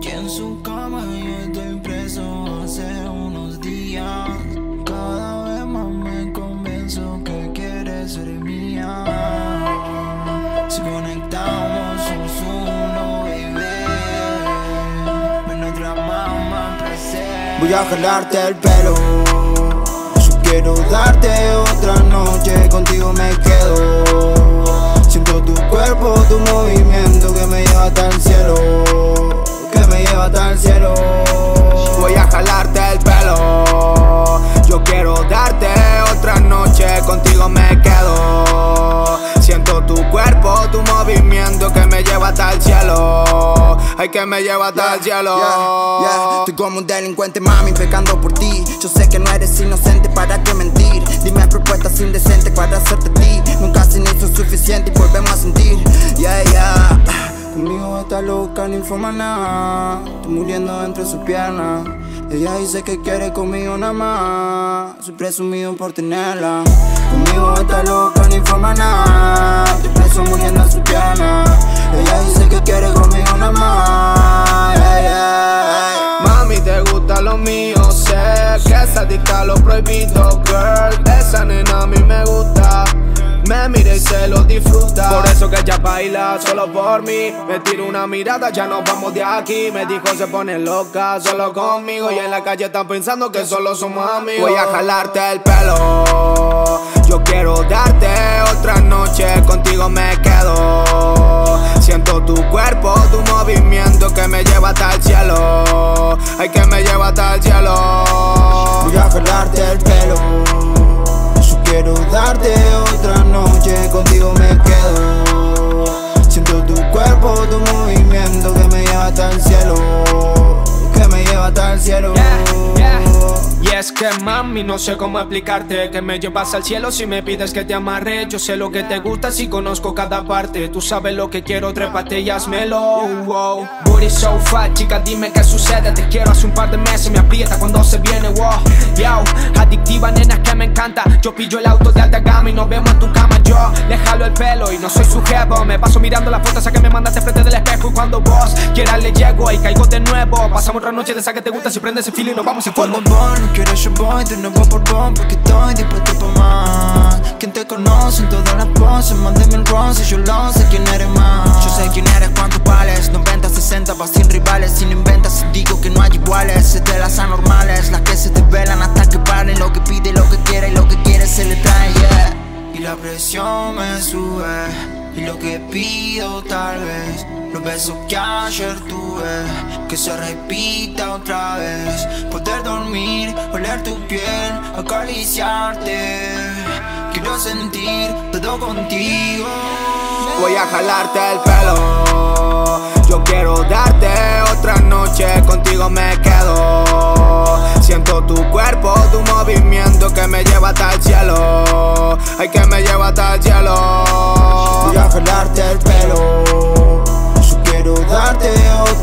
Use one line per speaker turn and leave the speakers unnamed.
Aquí en su cama yo estoy preso hace unos días. Cada vez más me convenzo que quieres ser mía. Si conectamos somos uno, baby. Menos drama, más placer.
Voy a jalarte el pelo. Yo quiero darte otra noche, contigo me quedo. Siento tu cuerpo, tu movimiento que me lleva hasta el cielo, que me lleva hasta el cielo. Voy a jalarte el pelo. Yo quiero darte otra noche, contigo me quedo. Siento tu cuerpo, tu movimiento que me lleva hasta el cielo. Ay, que me lleva hasta el cielo. Estoy como un delincuente, mami, pecando por ti. Yo sé que no eres inocente, ¿para qué mentir? Dime propuestas indecentes para hacerte a ti. Nunca se hizo suficiente y volvemos a sentir. Conmigo está loca, ninfomana. Estoy muriendo entre sus piernas. Ella dice que quiere conmigo nada más. Soy presumido por tenerla. Conmigo está loca, ninfomana. Estoy preso muriendo en sus piernas. Ella dice que quiere conmigo nada más.
Mami, te gusta lo mío, sé que es adicta a lo prohibido, girl. Esa nena a mí me gusta. Me mira y se lo disfruta. Por eso que ella baila solo por mí. Me tiro una mirada, ya nos vamos de aquí. Me dijo se pone loca solo conmigo. Y en la calle están pensando que solo somos amigos.
Voy a jalarte el pelo. Yo quiero darte otra noche, contigo me quedo. Siento tu cuerpo, tu movimiento que me lleva hasta el cielo. Ay, que me lleva hasta el cielo. Voy a jalarte el pelo. Quiero darte otra noche, contigo me quedo. Siento tu cuerpo, tu movimiento que me lleva hasta el cielo, que me lleva hasta el cielo.
Y es que mami, no sé cómo explicarte que me llevas al cielo si me pides que te amarre. Yo sé lo que te gusta si conozco cada parte. Tú sabes lo que quiero, trépate y házmelo. Wow. Booty so fat, chica, dime qué sucede. Te quiero hace un par de meses, me aprieta cuando se viene. Wow, yo, adictiva, nena, que me encanta. Yo pillo el auto de alta gama y nos vemos en tu cama. Yo le jalo el pelo y no soy su jevo. Me paso mirando las fotos a que me mandaste frente del espejo. Y cuando vos quieras le llego y caigo de nuevo. Pasamos otra noche de esa que te gusta, si prende ese filo y nos vamos en fuego.
Cuando vos no quieres yo voy de nuevo por vos, porque estoy dispuesto pa' más. Quien te conoce en todas las poses, más de 1000 roses, yo lo sé quién eres más. Yo sé quién eres, cuánto vales, 90, 60, vas sin rivales. Si no inventas, digo que no hay iguales. Es de las anormales, las que se desvelan hasta que paren. Lo que pide, lo que quiere y lo que quiere se le trae, Y la presión me sube, y lo que pido tal vez, los besos que ayer tuve, que se repita otra vez. Poder dormir, oler tu piel, acariciarte. Quiero sentir todo contigo.
Voy a jalarte el pelo. Yo quiero darte otra noche, contigo me quedo. Siento tu cuerpo, tu movimiento que me lleva hasta el cielo. Ay, que me lleva hasta el cielo. Voy a jalarte el pelo. Yo quiero darte otra